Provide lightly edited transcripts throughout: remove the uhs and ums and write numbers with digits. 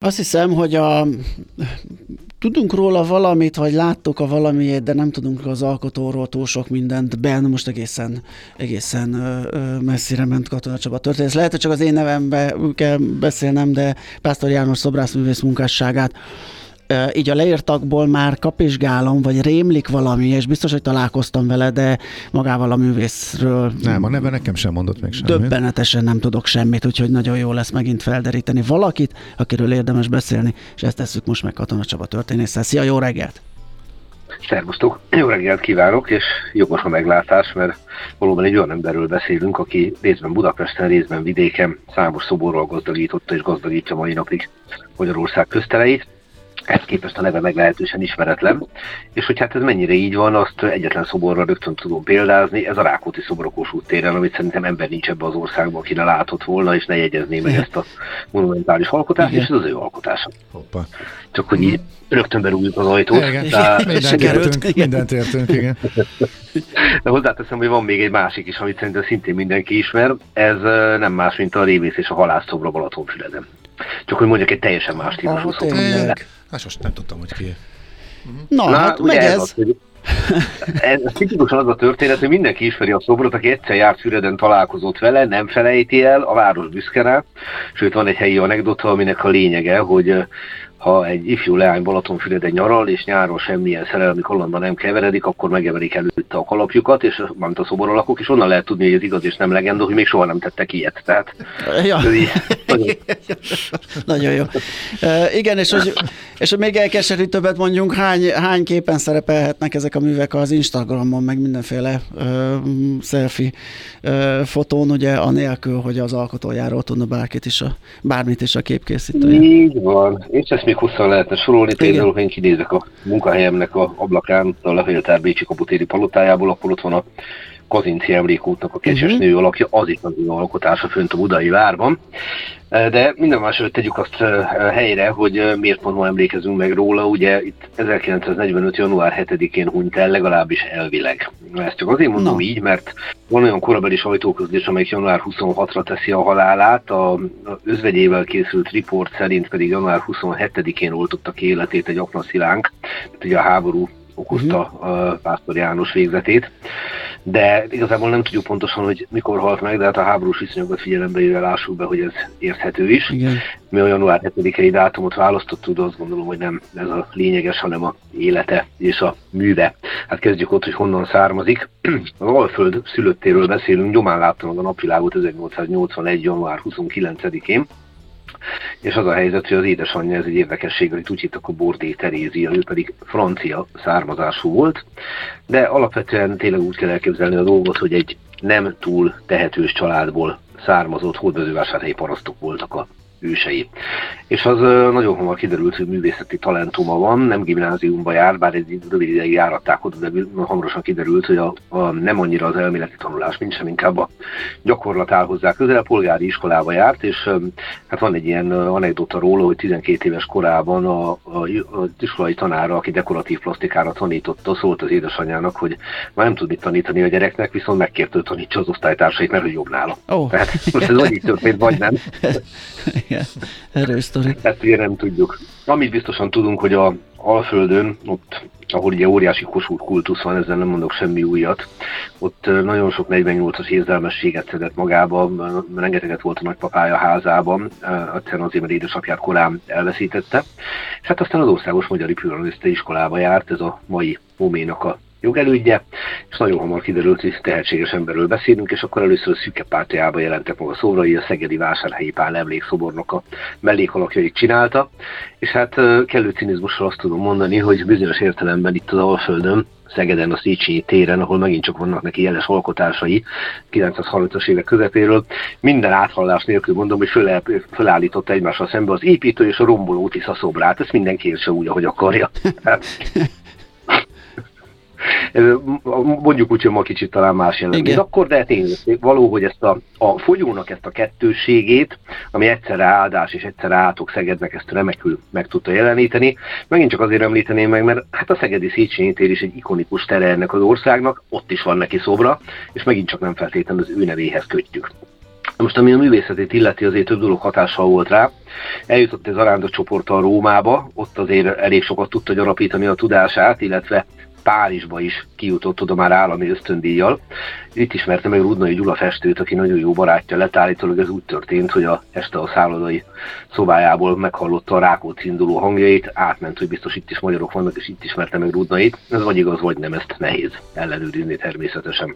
Azt hiszem, hogy tudunk róla valamit, vagy láttuk a valamiét, de nem tudunk az alkotóról túl sok mindent benn. Most egészen messzire ment Katona Csaba történet. Lehet, hogy csak az én nevembe kell beszélnem, de Pásztor János szobrászművész munkásságát így a leírtakból már kapizsgálom, vagy rémlik valami, és biztos, hogy találkoztam vele, de magával a művészről... Nem, a neve nekem sem mondott meg semmit. Döbbenetesen nem tudok semmit, úgyhogy nagyon jó lesz megint felderíteni valakit, akiről érdemes beszélni, és ezt tesszük most meg Katona Csaba történésszel. Szia, jó reggelt! Szervusztok! Jó reggelt kívánok, és jogos a meglátás, mert valóban egy olyan emberről beszélünk, aki részben Budapesten, részben vidéken számos szoborral gazdagította és gazdagítja mai napig Magyarország köztereit. Ehhez képest a neve meglehetősen ismeretlen, és hogy hát ez mennyire így van, azt egyetlen szoborra rögtön tudom példázni, ez a Rákóczi szobor a Kossuth téren, amit szerintem ember nincs ebbe az országban, aki ne látott volna, és ne jegyezné meg ezt a monumentális alkotást, és ez az ő alkotása. Hoppa. Csak hogy így rögtön berúgjuk az ajtót. Mindent értünk, igen. De hozzáteszem, hogy van még egy másik is, amit szerintem szintén mindenki ismer, ez nem más, mint a Révész és a Halász szobra Balatonfüreden. Csak hogy mondjak egy teljesen más típusú szobor. Hát most nem tudtam, hogy ki. Na, hát megy ez. Ez tipikusan az a történet, hogy mindenki ismeri a szobrot, aki egyszer járt Füreden, találkozott vele, nem felejti el, a város büszke rá. Sőt, van egy helyi anekdota, aminek a lényege, hogy ha egy ifjú leány Balatonfüreden nyaral, és nyáron semmilyen szerelmi kalandba nem keveredik, akkor megemelik előtte a kalapjukat, és mármint a szoboralakok, és onnan lehet tudni, hogy ez igaz és nem legenda, hogy még soha nem tettek ilyet. Tehát, ja. Nagyon jó. Igen, és még elkeserítőbbet mondjunk, hány képen szerepelhetnek ezek a művek az Instagramon, meg mindenféle selfie fotón, ugye anélkül, hogy az alkotójáról tudna bármit is a képkészítője. Így van, és ezt még hosszan lehetne sorolni, például, ha én kinézek a munkahelyemnek a ablakán, a Levéltár Bécsi kaputéri palotájából, akkor ott van a Kazinci emlékútnak a kecses nő alakja, az itt az alkotása fönt a Budai várban. De minden másról tegyük azt helyre, hogy miért pont ma emlékezünk meg róla. Ugye itt 1945. január 7-én hunyt el, legalábbis elvileg. Ezt csak azért mondom így, mert van olyan korabeli sajtóközlés, amelyik január 26-ra teszi a halálát, az özvegyével készült riport szerint pedig január 27-én oltotta ki életét egy aknaszilánk, tehát ugye a háború okozta a Pásztor János végzetét. De igazából nem tudjuk pontosan, hogy mikor halt meg, de hát a háborús viszonyokat figyelembe véve lássuk be, hogy ez érthető is. Igen. Mi a január 7-i dátumot választottuk, de azt gondolom, hogy nem ez a lényeges, hanem a élete és a műve. Hát kezdjük ott, hogy honnan származik. Az Alföld szülöttéről beszélünk, nyomán láttam a napvilágot 1881. január 29-én. És az a helyzet, hogy az édesanyja, ez egy érdekesség, hogy úgy hittak a Bordé Terézia, ő pedig francia származású volt, de alapvetően tényleg úgy kell elképzelni a dolgot, hogy egy nem túl tehetős családból származott hódmezővásárhelyi parasztok voltak a ősei. És az nagyon hamar kiderült, hogy művészeti talentuma van, nem gimnáziumba jár, bár egy rövid ideig járatták oda, de hamarosan kiderült, hogy nem annyira az elméleti tanulás, mint sem inkább a gyakorlat áll hozzá közel, a polgári iskolába járt, és hát van egy ilyen anekdota róla, hogy 12 éves korában az iskolai tanára, aki dekoratív plastikára tanította, szólt az édesanyjának, hogy már nem tud mit tanítani a gyereknek, viszont megkérte, hogy tanítsa az osztálytársait, mert hogy jobb nála. Oh. Tehát most ez vagy így történt, vagy nem. Igen, erős sztori. Ezt ugye nem tudjuk. Amit biztosan tudunk, hogy a Alföldön, ott, ahol ugye óriási Kossuth kultusz van, ezzel nem mondok semmi újat, ott nagyon sok 48-as érzelmességet szedett magába, rengeteget volt a nagypapája házában, egyszerűen azért, mert édesapját korán elveszítette, és hát aztán az Országos Magyar Iparművészeti Iskolába járt, ez a mai Móménak a jogelődje, és nagyon hamar kiderült, hogy tehetséges emberről beszélünk, és akkor először a Szüke pártjába jelentek meg a szobrai, a szegedi Vásárhelyi Pál emlékszobornak a mellékalakjait csinálta, és hát kellő cinizmussal azt tudom mondani, hogy bizonyos értelemben itt az Alföldön, Szegeden, a Széchenyi téren, ahol megint csak vannak neki jeles alkotásai 930-as évek közepéről, minden áthallás nélkül mondom, hogy fölállította egymással szembe az építő és a romboló Tisza szobrát, ezt mindenki értse úgy, ahogy akarja. Mondjuk úgy, hogy ma kicsit talán más jelent, akkor, de tényleg való, hogy ezt a folyónak ezt a kettősségét, ami egyszerre áldás és egyszerre átok Szegednek, ezt remekül meg tudta jeleníteni. Megint csak azért említeném meg, mert hát a szegedi Széchenyi tér is egy ikonikus tere ennek az országnak, ott is van neki szobra, és megint csak nem feltétlenül az ő nevéhez kötjük. Most ami a művészetét illeti, azért több dolog hatással volt rá. Eljutott ez Aranda csoporttal Rómába, ott azért elég sokat tudta gyarapítani a tudását, illetve Párizsba is kijutott oda már állami ösztöndíjjal. Itt ismerte meg Rudnai Gyula festőt, aki nagyon jó barátja lett. Állítólag ez úgy történt, hogy este a szállodai szobájából meghallotta a Rákóczi induló hangjait, átment, hogy biztos itt is magyarok vannak, és itt ismerte meg Rudnait. Ez vagy igaz, vagy nem, ezt nehéz ellenőrizni természetesen.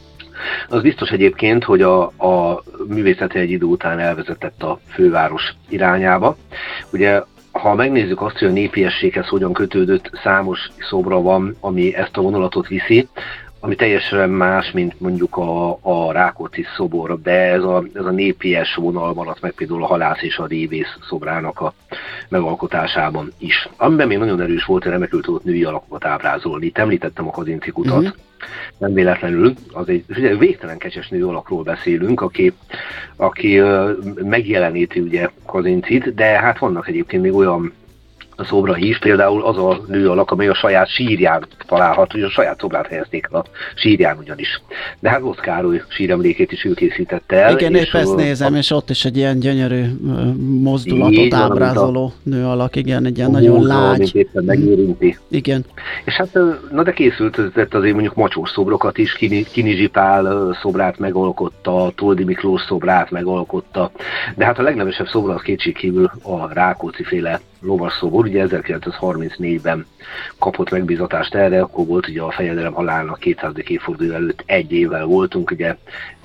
Az biztos egyébként, hogy a művészete egy idő után elvezetett a főváros irányába. Ugye, ha megnézzük azt, hogy a népiességhez hogyan kötődött, számos szobra van, ami ezt a vonulatot viszi, ami teljesen más, mint mondjuk a Rákóczi szobor, de ez a népies vonal maradt meg például a halász és a révész szobrának a megalkotásában is. Amiben még nagyon erős volt, hogy remekül tudott női alakokat ábrázolni. Itt említettem a Kazinczy kutat, nem véletlenül, az egy végtelen kecses nő alakról beszélünk, aki megjeleníti ugye Kazinczyt, de hát vannak egyébként még olyan szobra is, például az a nő alak, amely a saját sírján található, hogy a saját szobrát helyezték a sírján ugyanis. De hát Vosz Károly síremlékét is ő készítette el. Igen, épp ezt nézem, és ott is egy ilyen gyönyörű mozdulatot ábrázoló nő alak, igen, egy ilyen nagyon lágy. Éppen megérinti. Igen. És hát, na de készült azért mondjuk macsós szobrokat is, Kinizsi Pál szobrát megalkotta, Toldi Miklós szobrát megalkotta, de hát a legnevesebb szobra az kétségkívül a Rákóczi-féle lovas szobor, ugye 1934-ben kapott megbízatást erre, akkor volt ugye a fejedelem halálának 200. évforduló előtt egy évvel voltunk, ugye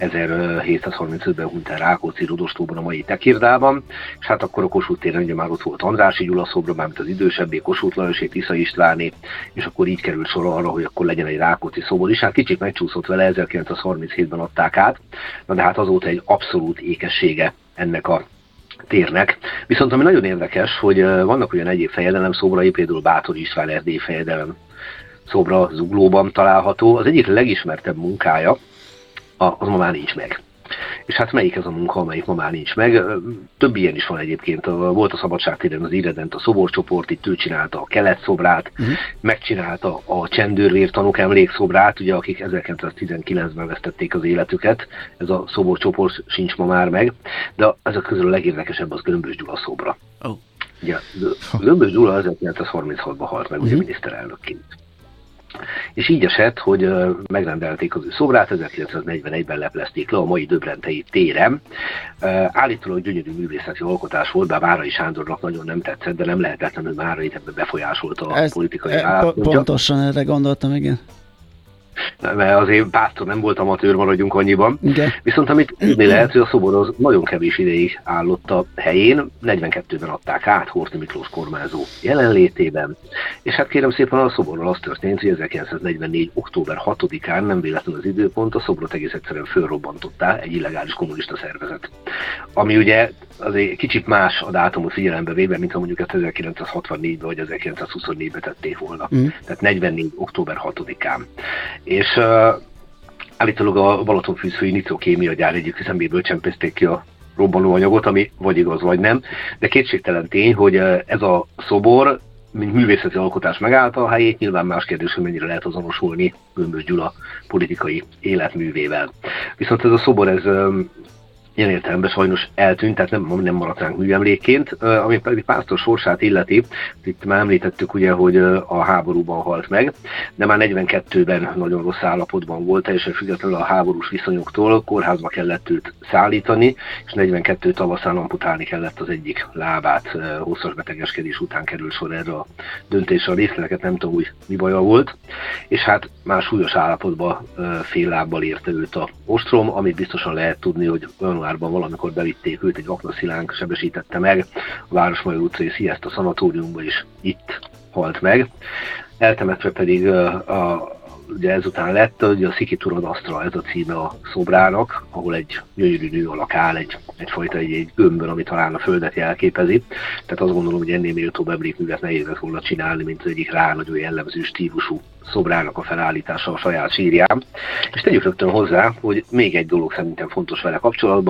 1735-ben hunyt el Rákóczi Rodostóban, a mai Tekirdában, és hát akkor a Kossuth téren ugye már ott volt Andrássy Gyula szobra, mármint az idősebbé, Kossuth Lajosé, Tisza Istváné, és akkor így került sor arra, hogy akkor legyen egy Rákóczi szobor is. Hát kicsit megcsúszott vele, 1937-ben adták át, na de hát azóta egy abszolút ékessége ennek a térnek. Viszont ami nagyon érdekes, hogy vannak olyan egyéb fejedelem szobrai, például Bátor István erdélyi fejedelem szobra Zuglóban található. Az egyik legismertebb munkája, az ma már nincs meg. És hát melyik ez a munka, amelyik ma már nincs meg? Több ilyen is van egyébként. Volt a Szabadságtéren az Irredent, a szoborcsoport, itt ő csinálta a Kelet szobrát, megcsinálta a Csendőrvér tanúk emlékszobrát, ugye, akik 1919-ben vesztették az életüket. Ez a szoborcsoport sincs ma már meg, de ezek közül a legérdekesebb az Gömbös Gyula szobra. Oh. Ugye, Gömbös Gyula 1936-ban halt meg, ugye miniszterelnökként. És így esett, hogy megrendelték az ő szobrát, 1941-ben leplezték le a mai Döbrentei téren. Állítólag gyönyörű művészeti alkotás volt, bár Márai Sándornak nagyon nem tetszett, de nem lehetetlenül Márai ebben befolyásolta a politikai állapotja. Pontosan erre gondoltam, igen. Mert azért pásztor nem volt amatőr, maradjunk annyiban. Igen. Viszont amit tudni lehet, hogy a szobor az nagyon kevés ideig állott a helyén, 42-ben adták át Horthy Miklós kormányzó jelenlétében, és hát kérem szépen a szoborral az történt, hogy 1944. október 6-án, nem véletlenül az időpont, a szobrot egész egyszerűen fölrobbantottá egy illegális kommunista szervezet. Ami ugye azért kicsit más a dátumot figyelembe véve, mint ha mondjuk ezt 1964-ben vagy 1924-ben tették volna. Tehát 44. október 6-án. És állítólag a Balatonfűzfői nitrokémia gyár egyik üzeméből csempészték ki a robbanóanyagot, ami vagy igaz, vagy nem. De kétségtelen tény, hogy ez a szobor, mint művészeti alkotás megállta a helyét, nyilván más kérdés, hogy mennyire lehet azonosulni Gömbös Gyula politikai életművével. Viszont ez a szobor, ez ilyen értelemben sajnos eltűnt, tehát nem maradt ránk műemlékként, ami pedig pásztor sorsát illeti. Itt már említettük ugye, hogy a háborúban halt meg, de már 42-ben nagyon rossz állapotban volt, teljesen függetlenül a háborús viszonyoktól, kórházba kellett őt szállítani, és 42 tavaszán amputálni kellett az egyik lábát. Hosszas betegeskedés után került sor erre a döntésre, a részleteket nem tudom, hogy mi baja volt, és hát már súlyos állapotban fél lábbal érte őt a ostrom, amit biztosan lehet tudni, hogy januárban valamikor bevitték őt, egy aknaszilánk sebesítette meg, a Városmajor utcai Sziaszta szanatóriumban is itt halt meg. Eltemetve pedig ugye ezután lett, ugye a Sziki Turadasztra, ez a címe a szobrának, ahol egy gyönyörű nő alak áll, egyfajta egy gömbön, ami talán a földet jelképezi. Tehát azt gondolom, hogy ennél méltóbb emlékművet nehéz lett volna csinálni, mint az egyik rá nagyon jellemző stílusú szobrának a felállítása a saját sírján. És tegyük rögtön hozzá, hogy még egy dolog szerintem fontos vele kapcsolatban,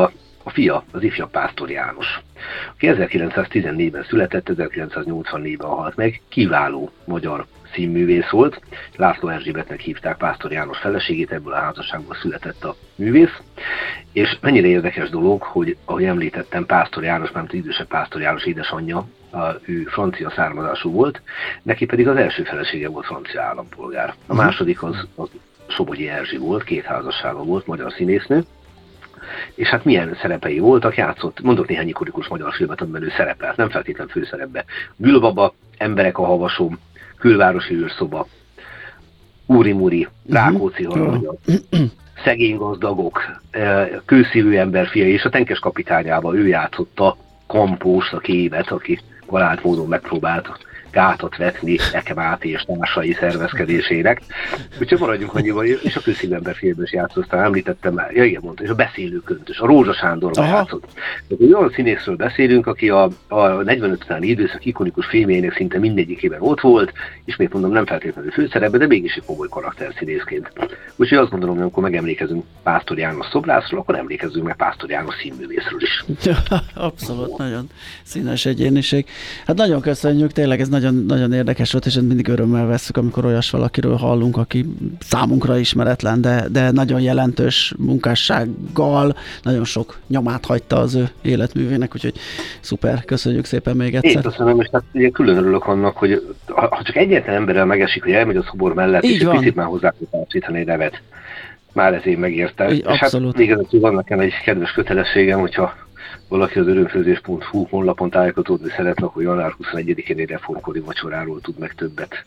a fia, az ifjabb Pásztor János, aki 1914-ben született, 1984-ben halt meg, kiváló magyar színművész volt. László Erzsébetnek hívták Pásztor János feleségét, ebből a házasságból született a művész. És mennyire érdekes dolog, hogy ahogy említettem, Pásztor János, mert idősebb Pásztor János édesanyja, ő francia származású volt, neki pedig az első felesége volt francia állampolgár. A második az Somogyi Erzsi volt, 2 házassága volt, magyar színésznő. És hát milyen szerepei voltak, játszott, mondok néhány ikonikus magyar filmet, amiben ő szerepelt, nem feltétlenül főszerepbe. Gülbaba, Emberek a havasom, Külvárosi őrszoba, Úri-Muri, Rákóczi harangja, Szegény gazdagok, Kőszívű ember fia, és a Tenkes kapitányában ő játszotta Kampóst, a Kévet, aki valált módon megpróbált gátat vetni Eke Máté és társai szervezkedésének. Úgyhogy maradjunk annyival, és a Kőszívű ember filmben is játszott, említettem már, ja igen, mondta, és a Beszélő köntös, a Rózsa Sándorban játszott. Tehát olyan színészről beszélünk, aki a 45 utáni időszak ikonikus filmjének szinte mindegyikében ott volt, ismét mondom, nem feltétlenül főszerepben, de mégis egy komoly karakterszínészként. Úgyhogy azt gondolom, hogy amikor megemlékezünk Pásztor János szobrászról, akkor emlékezzünk meg Pásztor János színművészről is. Abszolút, nagyon színes egyéniség. Hát nagyon köszönjük, tényleg ez nagyon, nagyon érdekes volt, és mindig örömmel vesszük, amikor olyas valakiről hallunk, aki számunkra ismeretlen, de nagyon jelentős munkássággal, nagyon sok nyomát hagyta az ő életművének, úgyhogy szuper, köszönjük szépen még egyszer. Én köszönöm, és hát ugye külön örülök annak, hogy ha csak egyetlen emberrel megesik, hogy elmegy a szobor mellett, így és egy picit már hozzá tud társítani egy nevet, már ezért megérte. És abszolút. Hát végezetül van nekem egy kedves kötelességem, hogyha valaki az örömfőzés.hu honlapon tájékozódni szeretne, akkor január 21-én egy reformkori vacsoráról tud meg többet.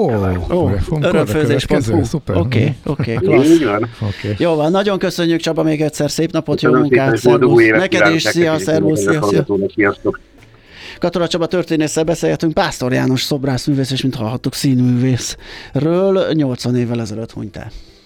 Örömfőzés.hu. Oké, klassz. Jó van, nagyon köszönjük Csaba még egyszer, szép napot, jó munkát, szervusz. Neked is, szia, szervusz, szia. Katona Csaba történésszel beszélgetünk, Pásztor János szobrászművész, és mint hallhattuk, színművészről 80 évvel ezelőtt hunyt el.